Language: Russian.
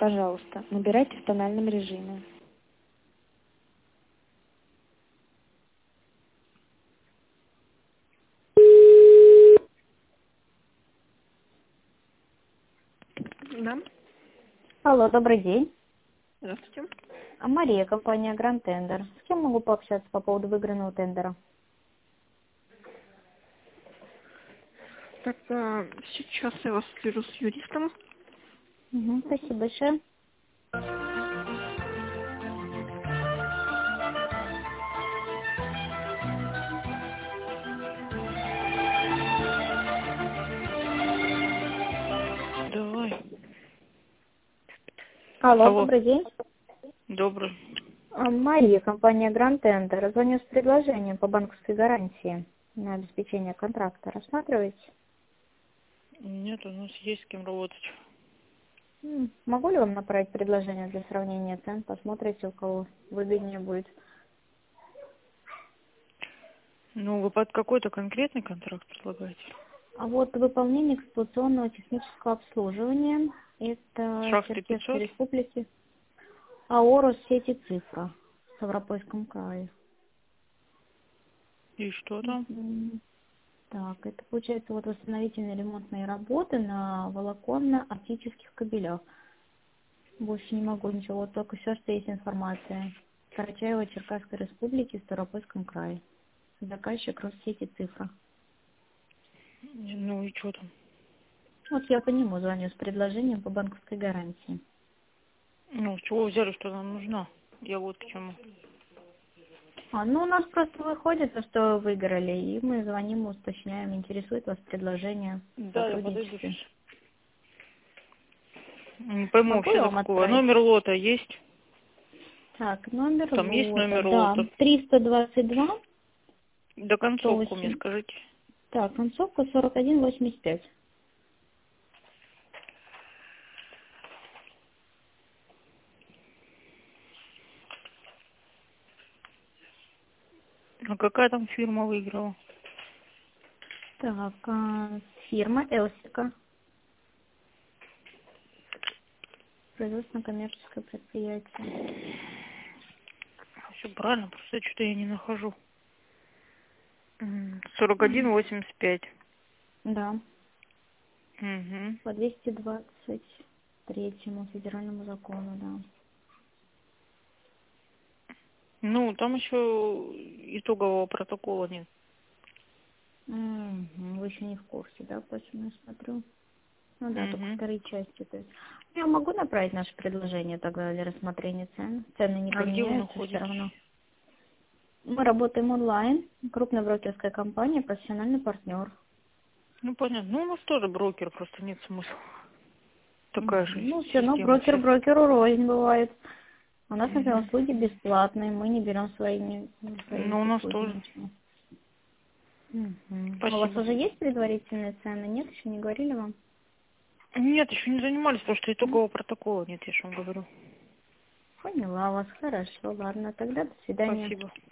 пожалуйста, набирайте в тональном режиме. Да, Алло, добрый день. здравствуйте. Мария, компания Grand Tender. С кем могу пообщаться по поводу выигранного тендера? Так, сейчас я вас свяжу с юристом. Угу, спасибо большое. Давай. Алло, Алло. добрый день. Добрый. Мария, компания Grand Tender. Звоню с предложением по банковской гарантии на обеспечение контракта. Рассматриваете? Нет, у нас есть с кем работать. Могу ли вам направить предложение для сравнения цен? Посмотрите, у кого выгоднее будет. Ну, вы под какой-то конкретный контракт предлагаете? А вот выполнение эксплуатационного технического обслуживания. Это Шахты Черкесской 500? республики. АО «Россети Цифра» в Ставропольском крае. И что там? Так, это получается вот восстановительные ремонтные работы на волоконно-оптических кабелях. Больше не могу ничего, вот только все, что есть информация. Карачаево, Черкасской республики, в Ставропольском крае. Заказчик Россети Цифра. Ну и что там? Вот я по нему звоню с предложением по банковской гарантии. Ну, с чего вы взяли, что нам нужна? Я вот к чему. Ну, у нас просто выходит то, что вы выиграли, и мы звоним, уточняем, интересует вас предложение в Да, я подойду сотрудничестве. сейчас. Не пойму Могу вообще я до вам какого. отправить? Номер лота есть? Так, номер Там есть лота, номер да, лота? 322 До концовку мне 108. скажите. Так, концовка 4185. А какая там фирма выиграла? Так, фирма Элсика, производственно-коммерческое предприятие. Все правильно, просто что-то я не нахожу. М, 41,85. Да, Угу. по 223 федеральному закону, да. Ну, там еще итогового протокола нет. Вы еще не в курсе, да, почему я смотрю? Ну да, только Угу. вторые части. То есть. Я могу направить наше предложение тогда для рассмотрения цен. Цены не А где вы поменяются все находитесь? равно. Мы работаем онлайн, крупная брокерская компания, профессиональный партнер. Ну, понятно. Ну, у нас тоже брокер, просто нет смысла. Такая же Ну, все равно система брокер вся. брокеру рознь бывает. У нас, например, Угу. услуги бесплатные, мы не берем свои Ну, у нас услуги тоже. ничего. А у вас Спасибо. уже есть предварительные цены? Нет, еще не говорили вам? Нет, еще не занимались, потому что итогового протокола нет, я же вам говорю. Поняла вас, хорошо, ладно, тогда до свидания. Спасибо.